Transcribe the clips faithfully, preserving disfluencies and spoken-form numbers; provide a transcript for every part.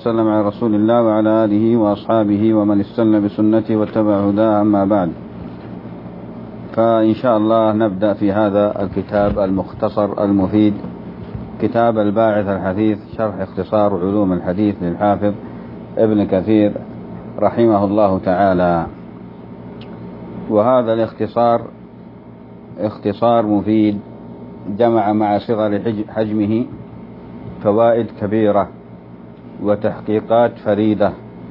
وسلم على رسول الله وعلى آله وأصحابه ومن استنى بسنته واتبع هداه، أما بعد. فإن شاء الله نبدأ في هذا الكتاب المختصر المفيد، كتاب الباعث الحثيث، شرح اختصار علوم الحديث للحافظ ابن كثير رحمه الله تعالى. وهذا الاختصار اختصار مفيد، جمع مع صغر حجمه فوائد كبيرة وتحقيقات فريدة،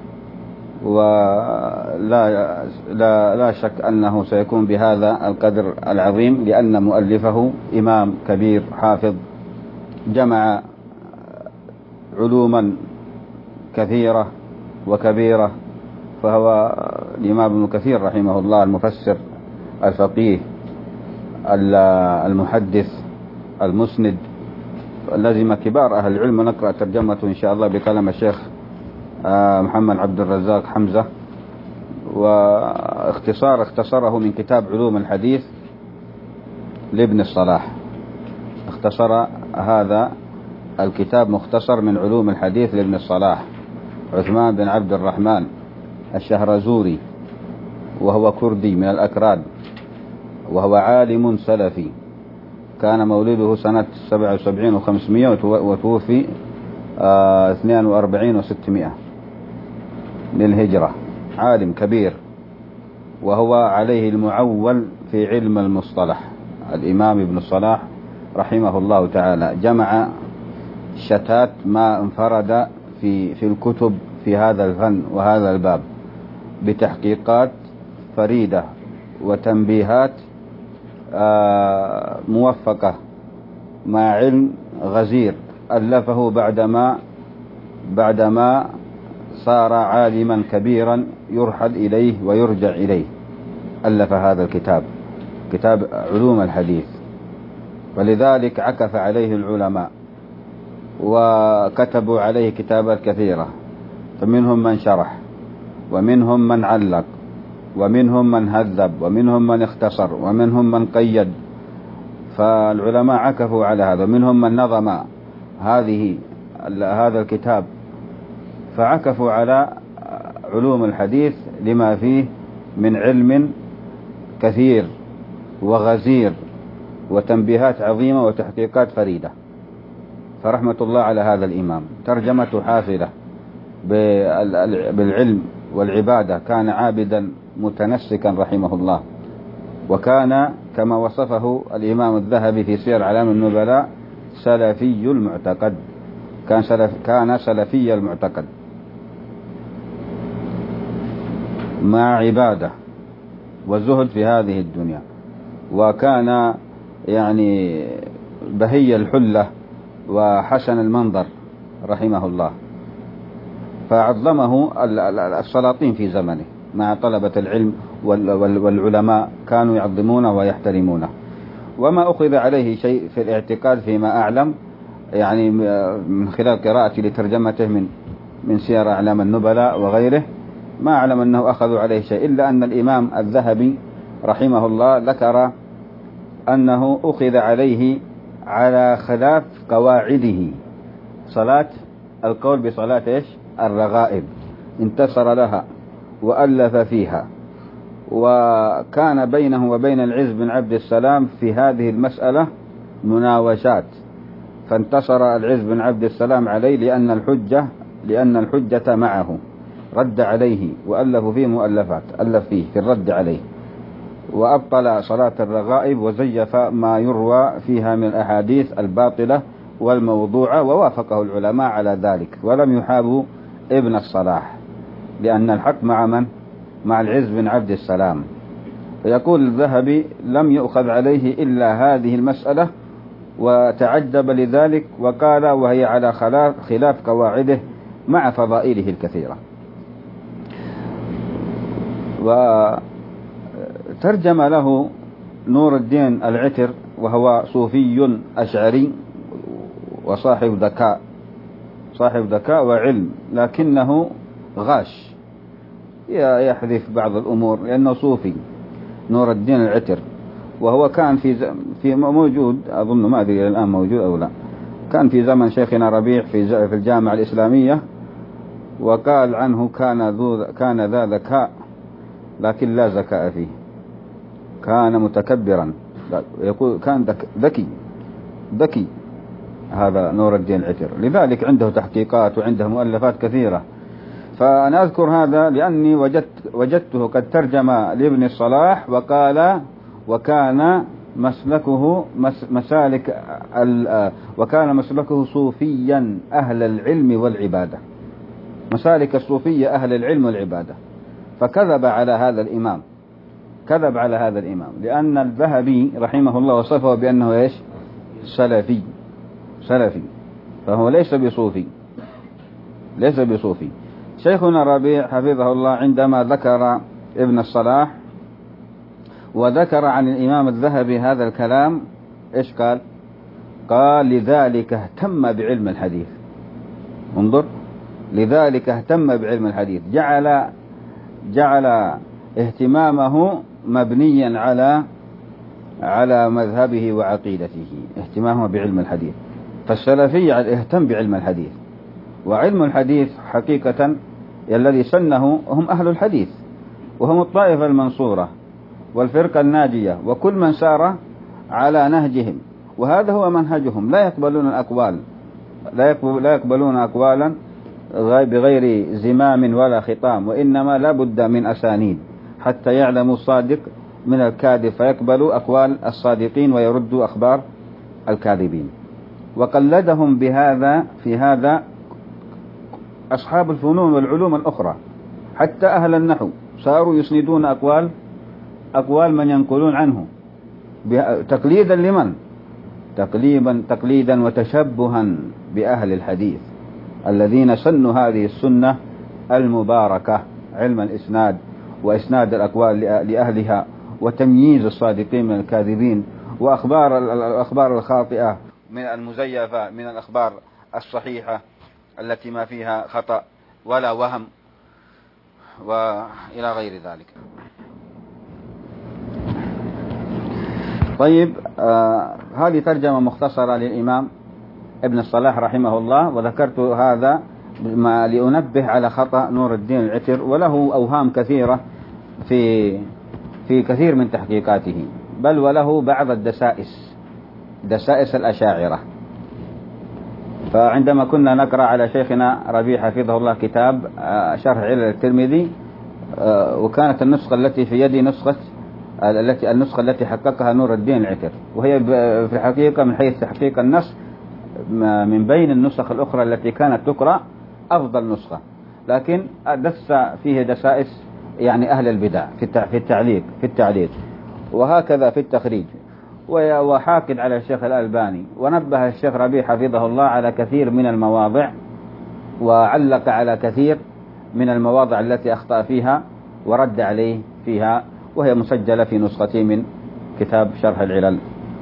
ولا لا لا شك أنه سيكون بهذا القدر العظيم، لأن مؤلفه إمام كبير حافظ جمع علوما كثيرة وكبيرة. فهو الإمام ابن كثير رحمه الله المفسر الفقيه المحدث المسند، لازم كبار أهل العلم. ونقرأ ترجمته إن شاء الله بكلام الشيخ محمد عبد الرزاق حمزة. واختصار اختصره من كتاب علوم الحديث لابن الصلاح، اختصر هذا الكتاب مختصر من علوم الحديث لابن الصلاح عثمان بن عبد الرحمن الشهرزوري، وهو كردي من الأكراد، وهو عالم سلفي، كان مولده سنة سبعة وسبعين وخمسمائة وتوفي اثنين وأربعين وستمائة للهجرة. عالم كبير، وهو عليه المعول في علم المصطلح. الإمام ابن الصلاح رحمه الله تعالى جمع شتات ما انفرد في في الكتب في هذا الفن وهذا الباب، بتحقيقات فريدة وتنبيهات موفقة، مع علم غزير ألفه بعدما بعدما صار عالما كبيرا يرحل إليه ويرجع إليه. ألف هذا الكتاب، كتاب علوم الحديث، ولذلك عكف عليه العلماء وكتبوا عليه كتابات كثيرة، فمنهم من شرح، ومنهم من علق، ومنهم من هذب، ومنهم من اختصر، ومنهم من قيد. فالعلماء عكفوا على هذا، منهم من نظم هذه هذا الكتاب، فعكفوا على علوم الحديث لما فيه من علم كثير وغزير وتنبيهات عظيمة وتحقيقات فريدة. فرحمة الله على هذا الإمام. ترجمته حافلة بالعلم والعبادة، كان عابدا متنسكا رحمه الله، وكان كما وصفه الإمام الذهبي في سير أعلام النبلاء سلفي المعتقد، كان سلف كان سلفي المعتقد مع عبادة وزهد في هذه الدنيا، وكان يعني بهي الحلة وحسن المنظر رحمه الله. فعظمه السلاطين في زمنه مع طلبة العلم والعلماء، كانوا يعظمونه ويحترمونه. وما أخذ عليه شيء في الاعتقاد فيما أعلم، يعني من خلال قراءتي لترجمته من من سير أعلام النبلاء وغيره، ما أعلم أنه أخذوا عليه شيء، إلا أن الإمام الذهبي رحمه الله ذكر أنه أخذ عليه على خلاف قواعده، صلاة القول بصلاة إيش؟ الرغائب، انتصر لها وألف فيها. وكان بينه وبين العز بن عبد السلام في هذه المسألة مناوشات، فانتصر العز بن عبد السلام عليه لأن الحجة لأن الحجة معه، رد عليه وألف فيه مؤلفات، ألف فيه في الرد عليه، وأبطل صلاة الرغائب وزيف ما يروى فيها من الأحاديث الباطلة والموضوعة، ووافقه العلماء على ذلك، ولم يحابوا ابن الصلاح، لأن الحق مع من؟ مع العز بن عبد السلام. فيقول الذهبي لم يؤخذ عليه إلا هذه المسألة، وتعجب لذلك وقال وهي على خلاف قواعده مع فضائله الكثيرة. وترجم له نور الدين العتر، وهو صوفي أشعري وصاحب ذكاء صاحب ذكاء وعلم، لكنه غاش، يحذف بعض الأمور لأنه صوفي. نور الدين العتر، وهو كان في في موجود، أظن ما أدري الآن موجود أو لا، كان في زمن شيخنا ربيع في في الجامعة الإسلامية، وقال عنه كان ذو كان ذا ذكاء لكن لا ذكاء فيه، كان متكبرا، يقول كان ذكي ذكي هذا نور الدين العتر. لذلك عنده تحقيقات وعنده مؤلفات كثيرة. فأنا أذكر هذا لأني وجدت وجدته قد ترجم لابن الصلاح وقال وكان مسلكه مسالك وكان مسلكه صوفيا أهل العلم والعبادة، مسالك الصوفية أهل العلم والعبادة. فكذب على هذا الإمام، كذب على هذا الإمام، لأن الذهبي رحمه الله وصفه بأنه إيش؟ سلفي، سلفي، فهو ليس بصوفي، ليس بصوفي. شيخنا ربيع حفظه الله عندما ذكر ابن الصلاح وذكر عن الإمام الذهبي هذا الكلام إيش قال؟ قال لذلك اهتم بعلم الحديث. انظر، لذلك اهتم بعلم الحديث، جعل جعل اهتمامه مبنيا على على مذهبه وعقيدته، اهتمامه بعلم الحديث. فالسلفي اهتم بعلم الحديث، وعلم الحديث حقيقة الذي سنه هم أهل الحديث، وهم الطائفة المنصورة والفرقة الناجية، وكل من سار على نهجهم، وهذا هو منهجهم. لا يقبلون الأقوال، لا يقبلون أقوالا بغير زمام ولا خطام، وإنما لا بد من أسانيد حتى يعلموا الصادق من الكاذب، فيقبلوا أقوال الصادقين ويردوا أخبار الكاذبين. وقلدهم بهذا في هذا أصحاب الفنون والعلوم الأخرى، حتى أهل النحو صاروا يسندون أقوال أقوال من ينقلون عنه تقليدا لمن؟ تقليدا تقليدا وتشبها بأهل الحديث الذين سنوا هذه السنة المباركة، علم الإسناد وإسناد الأقوال لأهلها، وتمييز الصادقين من الكاذبين، وأخبار الأخبار الخاطئة من المزيفة من الأخبار الصحيحة التي ما فيها خطأ ولا وهم، وإلى غير ذلك. طيب، آه هذه ترجمة مختصرة للإمام ابن الصلاح رحمه الله، وذكرت هذا لأنبه على خطأ نور الدين العتر، وله أوهام كثيرة في في كثير من تحقيقاته، بل وله بعض الدسائس، دسائس الأشاعرة. فعندما كنا نقرأ على شيخنا ربيع حفظه الله كتاب شرح علل الترمذي، وكانت النسخة التي في يدي نسخة التي النسخة التي حققها نور الدين العتر، وهي في الحقيقة من حيث تحقيق النص من بين النسخ الأخرى التي كانت تقرأ أفضل نسخة، لكن دس فيه دسائس يعني أهل البدع في التعليق في التعليق وهكذا في التخريج، وحاقد على الشيخ الألباني. ونبه الشيخ ربيع حفظه الله على كثير من المواضع، وعلق على كثير من المواضع التي أخطأ فيها ورد عليه فيها، وهي مسجلة في نسختي من كتاب شرح العلل.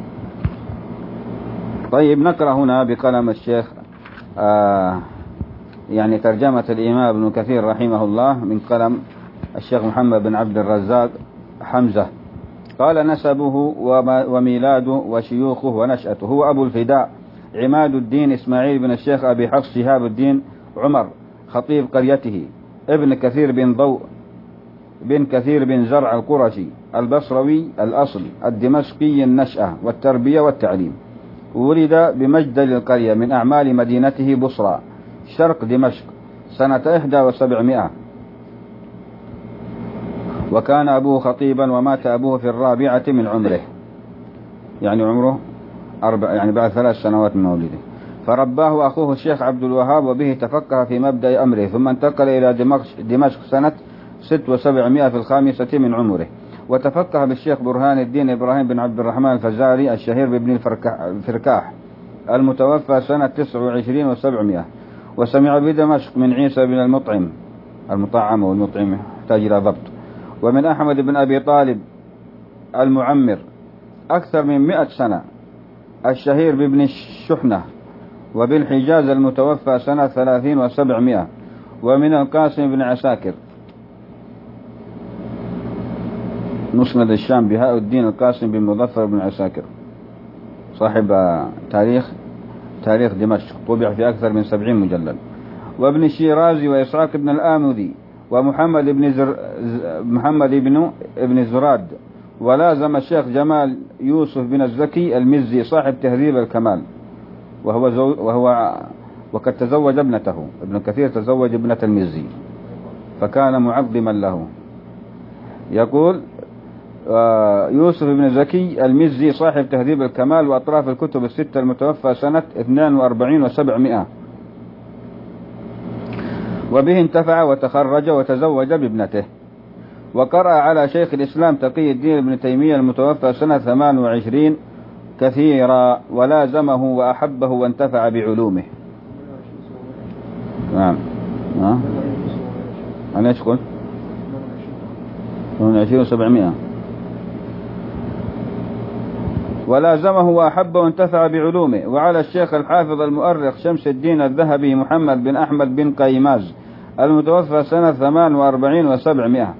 طيب، نقرأ هنا بقلم الشيخ آه يعني ترجمة الإمام ابن كثير رحمه الله من قلم الشيخ محمد بن عبد الرزاق حمزة. قال: نسبه وميلاده وشيوخه ونشأته. هو أبو الفداء عماد الدين إسماعيل بن الشيخ أبي حفص شهاب الدين عمر خطيب قريته، ابن كثير بن ضوء بن كثير بن زرع القرشي البصروي الأصل الدمشقي النشأة والتربية والتعليم. ولد بمجدل القرية من أعمال مدينته بصرى شرق دمشق سنة إحدى وسبعمائة، وكان أبوه خطيبا، ومات أبوه في الرابعة من عمره، يعني عمره أربع يعني بعد ثلاث سنوات من مولده. فرباه أخوه الشيخ عبد الوهاب، وبه تفقه في مبدأ أمره، ثم انتقل إلى دمشق, دمشق سنة ست وسبعمائة في الخامسة من عمره، وتفقه بالشيخ برهان الدين إبراهيم بن عبد الرحمن الفزاري الشهير بابن الفركاح المتوفى سنة تسع وعشرين وسبعمائة، وسمع بدمشق من عيسى بن المطعم المطعم والمطعم يحتاج إلى ضبط، ومن أحمد بن أبي طالب المعمر أكثر من مئة سنة الشهير بابن الشحنة، وبالحجاز المتوفى سنة ثلاثين وسبعمائة، ومن القاسم بن عساكر مسند الشام بهاء الدين القاسم بن مظفر بن عساكر صاحب تاريخ تاريخ دمشق، طبع في أكثر من سبعين مجلد. وابن الشيرازي وإسحاق بن الآمدي ومحمد بن زر... محمد بن ابن زراد. ولازم الشيخ جمال يوسف بن الزكي المزي صاحب تهذيب الكمال، وهو زو... وهو وقد تزوج ابنته. ابن كثير تزوج ابنة المزي فكان معظما له. يقول يوسف بن زكي المزي صاحب تهذيب الكمال وأطراف الكتب الستة المتوفى سنة اثنين وأربعين وسبعمائة، وبه انتفع وتخرج وتزوج بابنته. وقرأ على شيخ الإسلام تقي الدين ابن تيمية المتوفى سنة ثمان وعشرين كثيرا، ولازمه وأحبه وانتفع بعلومه. نعم. ها؟ أنا إيش قلت؟ ثمان وعشرين وسبعمائة. ولازمه وأحبه وانتفع بعلومه. وعلى الشيخ الحافظ المؤرخ شمس الدين الذهبي محمد بن أحمد بن قيماز المتوفى سنة ثمان وأربعين وسبعمائة،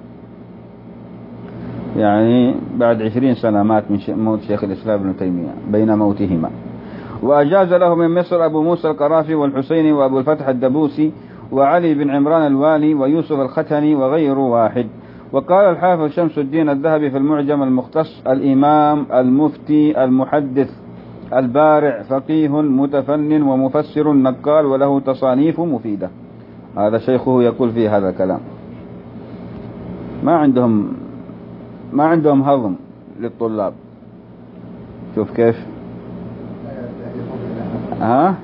يعني بعد عشرين سنة مات من موت شيخ الإسلام ابن تيمية بين موتهما. وأجاز له من مصر أبو موسى القرافي والحسيني وأبو الفتح الدبوسي وعلي بن عمران الوالي ويوسف الختني وغير واحد. وقال الحافظ شمس الدين الذهبي في المعجم المختص: الإمام المفتي المحدث البارع فقيه متفنن ومفسر نقال وله تصانيف مفيدة. هذا شيخه يقول فيه هذا الكلام. ما عندهم ما عندهم هضم للطلاب. شوف كيف. ها؟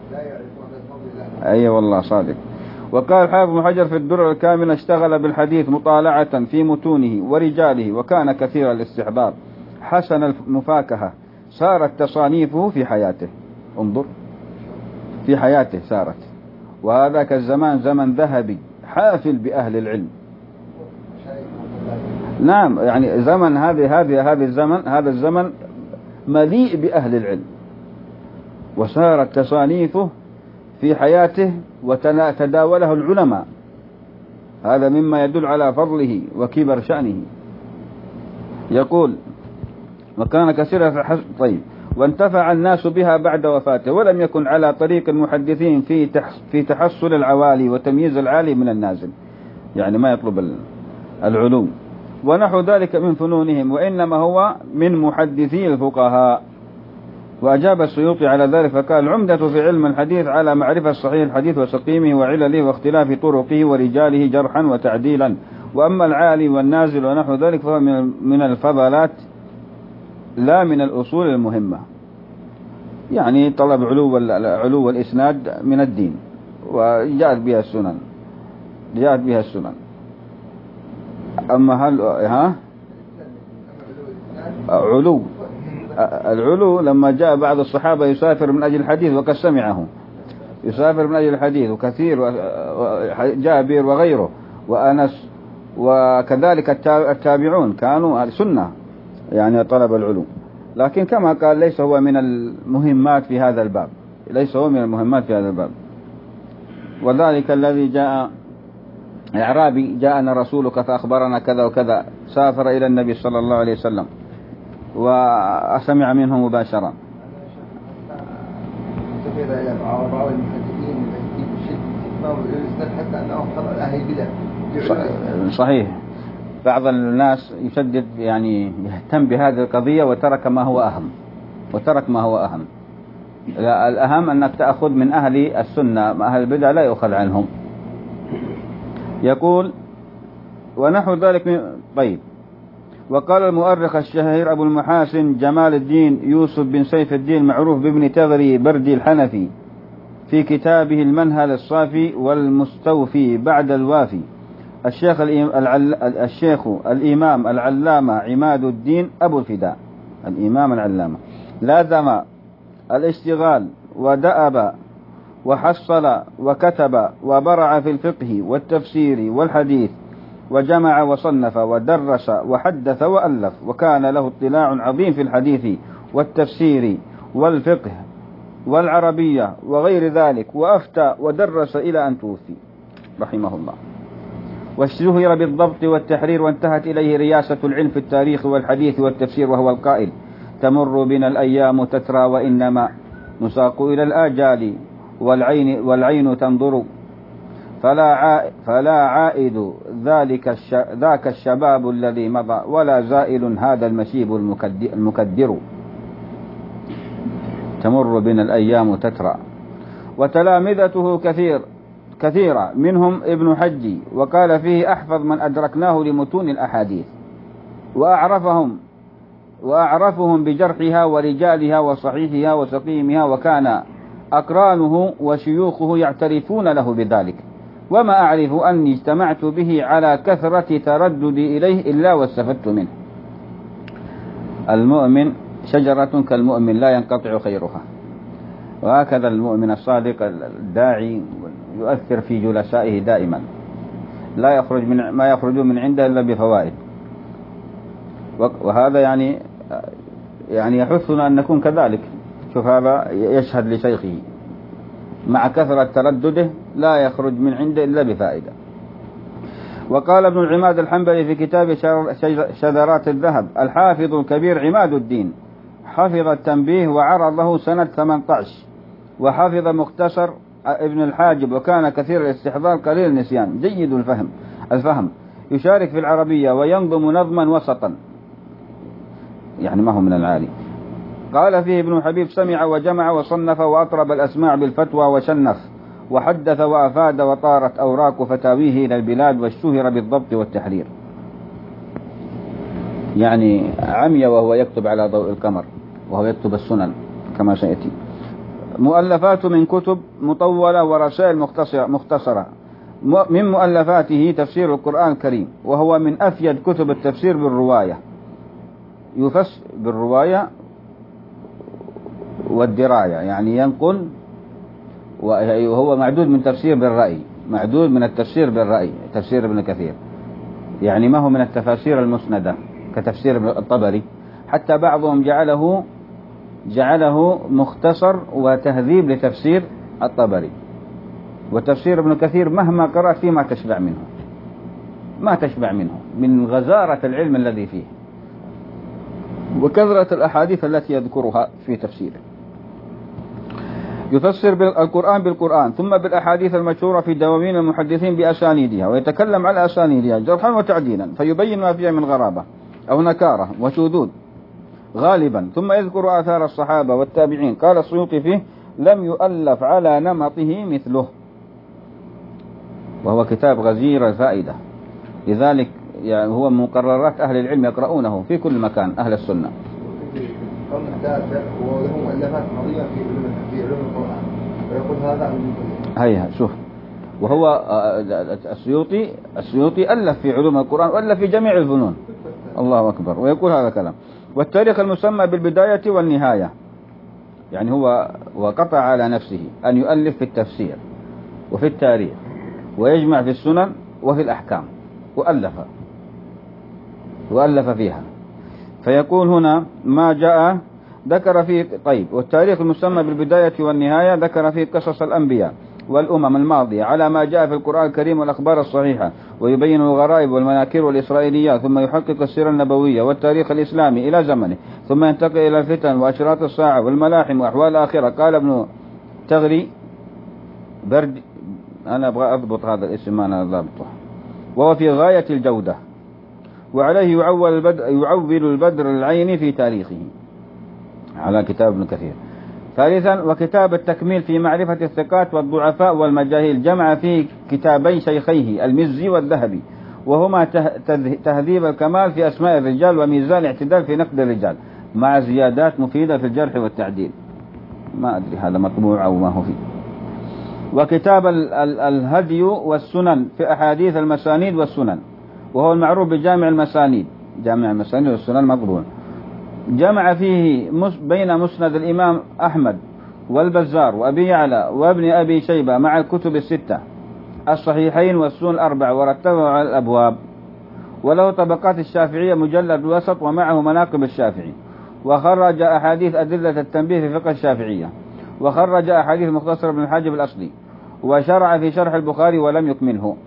أي والله صادق. وقال حافظ بن حجر في الدرر الكامل: اشتغل بالحديث مطالعة في متونه ورجاله، وكان كثير الاستحضار حسن المفاكهة، صارت تصانيفه في حياته. انظر في حياته صارت. وهذاك الزمان زمن ذهبي حافل بأهل العلم. نعم، يعني زمن هذه هذه هذا الزمن هذا الزمن مليء بأهل العلم، وصارت تصانيفه في حياته وتداوله العلماء. هذا مما يدل على فضله وكبر شأنه. يقول: وكان كثيرا في حسن. طيب. وانتفع الناس بها بعد وفاته، ولم يكن على طريق المحدثين في في تحصل العوالي وتمييز العالي من النازل، يعني ما يطلب العلوم ونحو ذلك من فنونهم، وإنما هو من محدثي الفقهاء. وأجاب السيوطي على ذلك فقال: العمدة في علم الحديث على معرفة صحيح الحديث وسقيمه وعلله واختلاف طرقه ورجاله جرحا وتعديلا، وأما العالي والنازل ونحو ذلك فهو من الفضلات لا من الأصول المهمة. يعني طلب علو علو الإسناد من الدين، وجاءت بها السنن جاءت بها السنن. أما هل ها علو العلو لما جاء بعض الصحابة يسافر من أجل الحديث وقد سمعه، يسافر من أجل الحديث، وكثير جابر وغيره وأنس، وكذلك التابعون كانوا سنة يعني طلب العلو. لكن كما قال ليس هو من المهمات في هذا الباب، ليس هو من المهمات في هذا الباب. وذلك الذي جاء إعرابي: جاءنا رسولك فأخبرنا كذا وكذا، سافر إلى النبي صلى الله عليه وسلم وأسمع منه مباشرة. صحيح، بعض الناس يشدد يعني يهتم بهذه القضية وترك ما هو أهم وترك ما هو أهم. الأهم أنك تأخذ من أهل السنة، أهل البدع لا يؤخذ عنهم. يقول: ونحو ذلك من... طيب. وقال المؤرخ الشهير أبو المحاسن جمال الدين يوسف بن سيف الدين معروف بابن تغري بردي الحنفي في كتابه المنهل الصافي والمستوفي بعد الوافي: الشيخ, العل... الشيخ الإمام العلامة عماد الدين أبو الفداء، الإمام العلامة، لازم الاشتغال ودأب وحصل وكتب وبرع في الفقه والتفسير والحديث، وجمع وصنف ودرس وحدث وألف، وكان له اطلاع عظيم في الحديث والتفسير والفقه والعربية وغير ذلك، وأفتى ودرس إلى أن توفي رحمه الله. واشتهر بالضبط والتحرير، وانتهت إليه رياسة العلم في التاريخ والحديث والتفسير، وهو القائل: تمر بنا الأيام تترى وإنما نساق إلى الآجال والعين, والعين تنظر فلا عائد, فلا عائد ذلك الش ذاك الشباب الذي مضى، ولا زائل هذا المشيب المكدر. تمر بنا الأيام تترى. وتلامذته كثير كثيرة، منهم ابن حجي، وقال فيه: أحفظ من أدركناه لمتون الأحاديث، وأعرفهم وأعرفهم بجرحها ورجالها وصحيحها وسقيمها، وكان أقرانه وشيوخه يعترفون له بذلك، وما أعرف أني اجتمعت به على كثرة ترددي إليه إلا واستفدت منه. المؤمن شجرة كالمؤمن لا ينقطع خيرها، وهكذا المؤمن الصادق الداعي يؤثر في جلسائه دائما، لا يخرج من ما يخرج من عنده إلا بفوائد. وهذا يعني يعني يحثنا أن نكون كذلك. شوف، هذا يشهد لشيخه مع كثرة تردده لا يخرج من عنده إلا بفائدة. وقال ابن العماد الحنبلي في كتاب شذرات الذهب: الحافظ الكبير عماد الدين، حفظ التنبيه وعرضه سنة ثمانية عشر، وحفظ مختصر ابن الحاجب، وكان كثير الاستحضار قليل النسيان، جيد الفهم الفهم يشارك في العربية وينظم نظما وسطا، يعني ما هو من العالي. قال فيه ابن حبيب: سمع وجمع وصنف وأطرب الأسماع بالفتوى وشنف، وحدث وأفاد، وطارت أوراق فتاويه إلى البلاد، واشتهر بالضبط والتحرير. يعني عمي وهو يكتب على ضوء القمر، وهو يكتب السنن كما سيأتي. مؤلفات من كتب مطولة ورسائل مختصرة, مختصرة. من مؤلفاته تفسير القرآن الكريم، وهو من أفيد كتب التفسير بالرواية، يفسر بالرواية والدراية، يعني ينقل، وهو معدود من تفسير بالرأي، معدود من التفسير بالرأي، تفسير ابن كثير، يعني ما هو من التفاسير المسندة كتفسير الطبري، حتى بعضهم جعله جعله مختصر وتهذيب لتفسير الطبري. وتفسير ابن كثير مهما قرأت فيه ما تشبع منه، ما تشبع منه من غزارة العلم الذي فيه وكثرة الأحاديث التي يذكرها في تفسيره. يفسر القرآن بالقرآن، ثم بالأحاديث المشهورة في دواوين المحدثين بأسانيدها، ويتكلم على أسانيدها جرحا وتعديلا، فيبين ما فيها من غرابة أو نكارة وشذوذ غالبا، ثم يذكر آثار الصحابة والتابعين. قال السيوطي فيه: لم يؤلف على نمطه مثله، وهو كتاب غزير الفائدة، لذلك يعني هو مقررات أهل العلم يقرؤونه في كل مكان، أهل السنة. وله مؤلفات عظيمة في علوم القرآن، ويقول هذا هيها شوف، وهو السيوطي السيوطي ألف في علوم القرآن وألف في جميع الفنون، الله أكبر، ويقول هذا كلام. والتاريخ المسمى بالبداية والنهاية، يعني هو وقطع على نفسه أن يؤلف في التفسير وفي التاريخ، ويجمع في السنن وفي الأحكام، وألف وألف فيها. فيقول هنا ما جاء ذكر فيه، طيب، والتاريخ المسمى بالبداية والنهاية ذكر فيه قصص الأنبياء والأمم الماضية على ما جاء في القرآن الكريم والأخبار الصحيحة، ويبين الغرائب والمناكير والإسرائيليات، ثم يحقق السيرة النبوية والتاريخ الإسلامي إلى زمنه، ثم ينتقل إلى الفتن وأشراط الساعة والملاحم وأحوال الآخرة. قال ابن تغري برد، أنا أبغى أضبط هذا الاسم، أنا ضابطه، وهو في غاية الجودة، وعليه يعول البدر, يعول البدر العيني في تاريخه على كتاب ابن كثير. ثالثا، وكتاب التكميل في معرفة الثقات والضعفاء والمجاهيل، جمع فيه كتابي شيخيه المزي والذهبي، وهما تهذيب الكمال في أسماء الرجال، وميزان الاعتدال في نقد الرجال، مع زيادات مفيدة في الجرح والتعديل. ما أدري هذا مطبوع أو ما هو فيه. وكتاب ال ال الهدي والسنن في أحاديث المسانيد والسنن، وهو المعروف بجامع المسانيد، جامع المسانيد والسنن مطبوع، جمع فيه بين مسند الإمام أحمد والبزار وأبي يعلى وابن أبي شيبة مع الكتب الستة الصحيحين والسنن الأربع، ورتبه على الأبواب. وله طبقات الشافعية مجلد وسط، ومعه مناقب الشافعي، وخرج أحاديث أدلة التنبيه في فقه الشافعية، وخرج أحاديث مختصر ابن الحاجب الأصلي، وشرع في شرح البخاري ولم يكمله،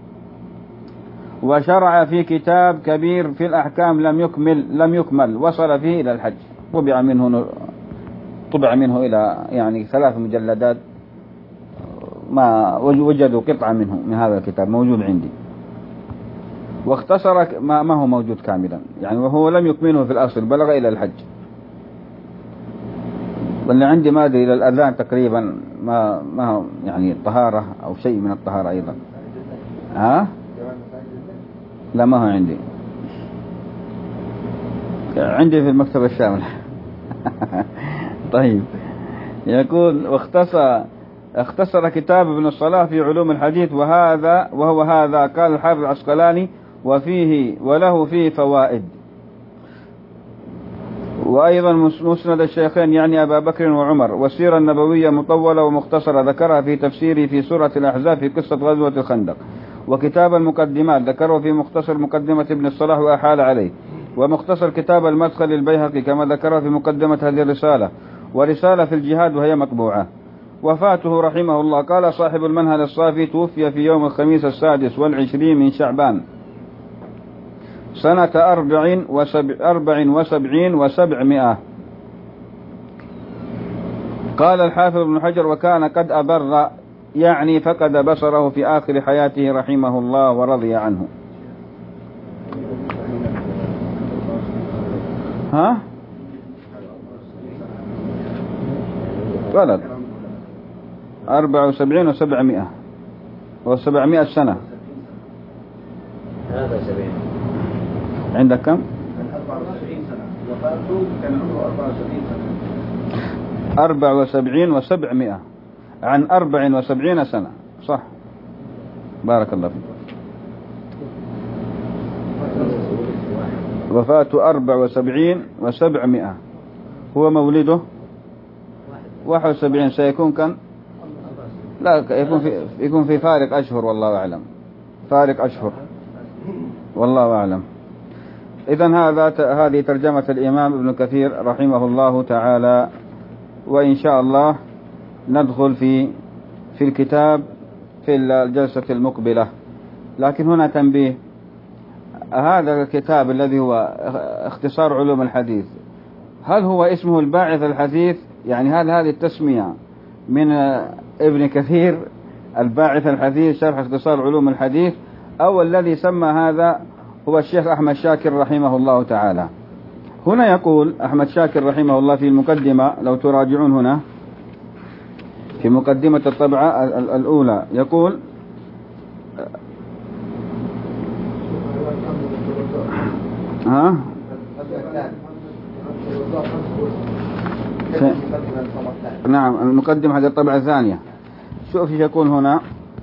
وشرع في كتاب كبير في الأحكام لم يكمل لم يكمل وصل فيه إلى الحج، طبع منه طبع منه إلى يعني ثلاث مجلدات ما وجدوا قطعة منه من هذا الكتاب موجود عندي، واختصر ما, ما هو موجود كاملا يعني، وهو لم يكمله في الأصل، بلغ إلى الحج. واللي عندي ما أدري إلى الأذان تقريبا، ما ما هو يعني الطهارة أو شيء من الطهارة أيضا. ها؟ لا ما هو عندي، عندي في المكتبة الشاملة. طيب، يقول واختصر اختصر كتاب ابن الصلاح في علوم الحديث، وهذا وهو هذا قال الحافظ العسقلاني وفيه وله فيه فوائد. وأيضا مسند الشيخين يعني أبا بكر وعمر، والسيرة النبوية مطولة ومختصرة ذكرها في تفسيره في سورة الأحزاب في قصة غزوة الخندق. وكتاب المقدمات ذكره في مختصر مقدمة ابن الصلاح وأحال عليه، ومختصر كتاب المدخل للبيهقي كما ذكره في مقدمة هذه الرسالة، ورسالة في الجهاد وهي مطبوعة. وفاته رحمه الله، قال صاحب المنهل الصافي توفي في يوم الخميس السادس والعشرين من شعبان سنة أربع وسبع أربع وسبعين وسبعمائة. قال الحافظ ابن حجر وكان قد أبر يعني فقد بصره في آخر حياته رحمه الله ورضي عنه. ها؟ ولد أربع وسبعين وسبعمائة وسبعمائة سنة. هذا سبعين. عندك كم؟ أربع وسبعين سنة، وفاته كان عمره أربع وسبعين سنة. أربع وسبعين وسبعمائة، عن أربع وسبعين سنة، صح؟ بارك الله فيك. وفاته أربع وسبعين وسبعمائة، هو مولده واحد وسبعين، سيكون كم؟ لا يكون في يكون في فارق أشهر والله أعلم، فارق أشهر والله أعلم. إذن هذا هذه ترجمة الإمام ابن كثير رحمه الله تعالى، وإن شاء الله ندخل في في الكتاب في الجلسة المقبلة. لكن هنا تنبيه، هذا الكتاب الذي هو اختصار علوم الحديث، هل هو اسمه الباعث الحديث؟ يعني هل هذه التسمية من ابن كثير الباعث الحديث شرح اختصار علوم الحديث، أو الذي سمى هذا هو الشيخ أحمد شاكر رحمه الله تعالى؟ هنا يقول أحمد شاكر رحمه الله في المقدمة، لو تراجعون هنا في مقدمة الطبعة الأولى، يقول ها نعم المقدمة حق الطبعة الثانية. شوف يقول هنا: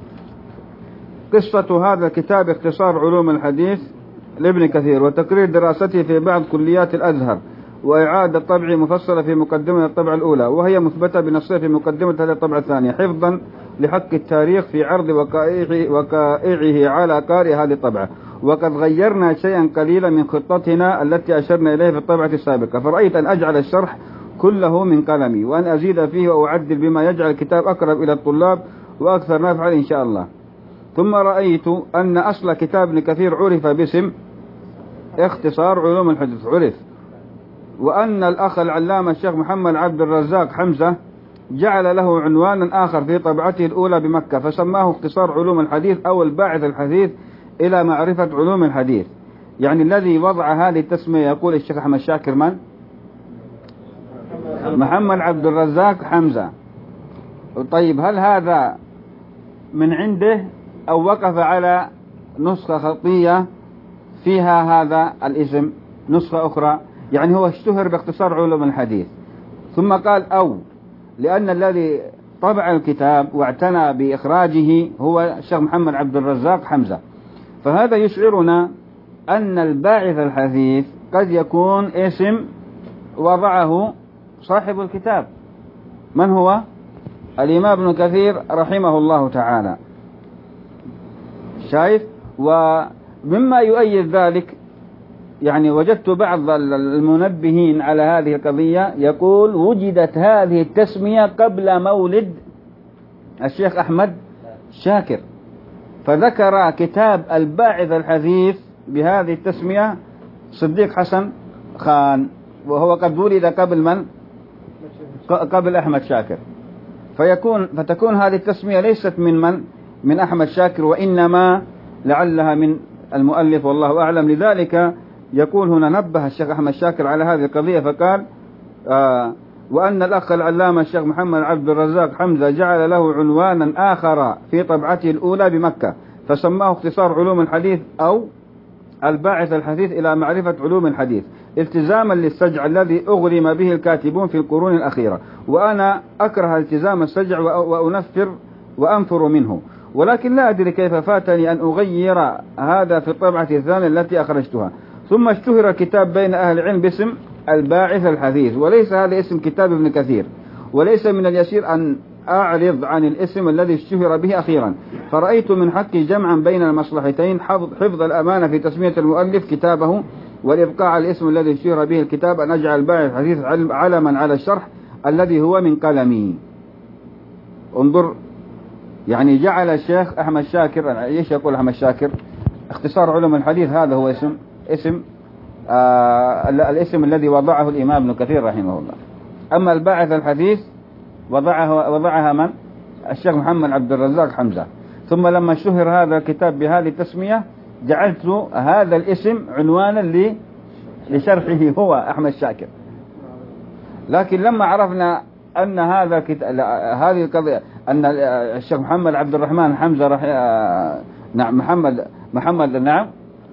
قصة هذا الكتاب اختصار علوم الحديث لابن كثير، وتقرير دراسته في بعض كليات الأزهر، وإعادة طبع مفصلة في مقدمة الطبعة الأولى، وهي مثبتة بنصها في مقدمة هذه الطبعة الثانية، حفظا لحق التاريخ في عرض وقائعه, وقائعه على قارئ هذه الطبعة. وقد غيرنا شيئا قليلا من خطتنا التي أشرنا إليه في الطبعة السابقة، فرأيت أن أجعل الشرح كله من قلمي، وأن أزيد فيه وأعدل بما يجعل الكتاب أقرب إلى الطلاب وأكثر نفعا إن شاء الله. ثم رأيت أن أصل كتاب ابن كثير عرف باسم اختصار علوم الحديث، عرف، وأن الأخ العلامة الشيخ محمد عبد الرزاق حمزة جعل له عنوانا آخر في طبعته الأولى بمكة، فسماه اختصار علوم الحديث أو الباعث الحديث إلى معرفة علوم الحديث. يعني الذي وضع هذه التسمية يقول الشيخ أحمد شاكر من؟ محمد عبد الرزاق حمزة. طيب، هل هذا من عنده أو وقف على نسخة خطية فيها هذا الاسم، نسخة أخرى؟ يعني هو اشتهر باختصار علوم الحديث، ثم قال أو، لأن الذي طبع الكتاب واعتنى بإخراجه هو الشيخ محمد عبد الرزاق حمزة. فهذا يشعرنا أن الباعث الحديث قد يكون اسم وضعه صاحب الكتاب. من هو؟ الإمام ابن كثير رحمه الله تعالى. شايف؟ ومما يؤيد ذلك، يعني وجدت بعض المنبهين على هذه القضية يقول وجدت هذه التسمية قبل مولد الشيخ أحمد شاكر، فذكر كتاب الباعث الحديث بهذه التسمية صديق حسن خان، وهو قد ولد قبل من؟ قبل أحمد شاكر. فيكون فتكون هذه التسمية ليست من من من أحمد شاكر، وإنما لعلها من المؤلف والله أعلم. لذلك يقول هنا نبه الشيخ أحمد شاكر على هذه القضية فقال آه وأن الأخ العلامة الشيخ محمد عبد الرزاق حمزة جعل له عنوانا آخر في طبعته الأولى بمكة فسماه اختصار علوم الحديث أو الباعث الحديث إلى معرفة علوم الحديث التزاما للسجع الذي أغرم به الكاتبون في القرون الأخيرة، وأنا أكره التزام السجع وأنفر وأنفر منه، ولكن لا أدري كيف فاتني أن أغير هذا في الطبعة الثانية التي أخرجتها. ثم اشتهر الكتاب بين أهل العلم باسم الباعث الحديث، وليس هذا اسم كتاب ابن كثير، وليس من اليسير أن أعرض عن الاسم الذي اشتهر به أخيرا، فرأيت من حقي جمعا بين المصلحتين حفظ الأمانة في تسمية المؤلف كتابه والإبقاء على الاسم الذي اشتهر به الكتاب، أن أجعل الباعث الحديث علما على الشرح الذي هو من قلمي. انظر، يعني جعل الشيخ أحمد شاكر، ايش يقول أحمد شاكر؟ اختصار علوم الحديث هذا هو اسم اسم آه الاسم الذي وضعه الإمام ابن كثير رحمه الله. أما الباعث الحديث وضعها وضعها من؟ الشيخ محمد عبد الرزاق حمزة. ثم لما اشتهر هذا الكتاب بهذه التسمية جعلت هذا الاسم عنوانا لشرحه هو أحمد شاكر. لكن لما عرفنا أن هذا كت... هذه القضية أن الشيخ محمد عبد الرحمن حمزة رح... نعم محمد محمد نعم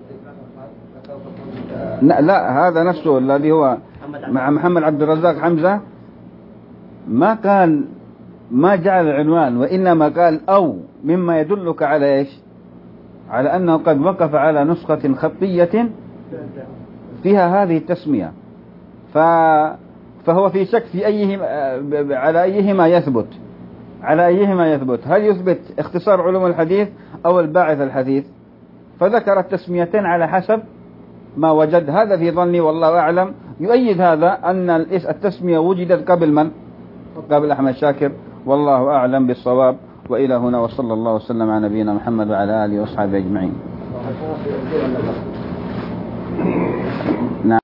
لا هذا نفسه الذي هو مع محمد عبد الرزاق حمزة ما قال ما جعل العنوان، وإنما قال أو، مما يدلك على إيش؟ على أنه قد وقف على نسخة خطية فيها هذه التسمية، ف... فهو في شك في أيهما على أيهما يثبت على أيهما يثبت هل يثبت اختصار علوم الحديث أو الباعث الحديث؟ فذكر التسميتين على حسب ما وجد. هذا في ظني والله أعلم يؤيد هذا أن التسمية وجدت قبل من؟ قبل أحمد شاكر، والله أعلم بالصواب. وإلى هنا وصلى الله وسلم على نبينا محمد وعلى آله وأصحابه أجمعين.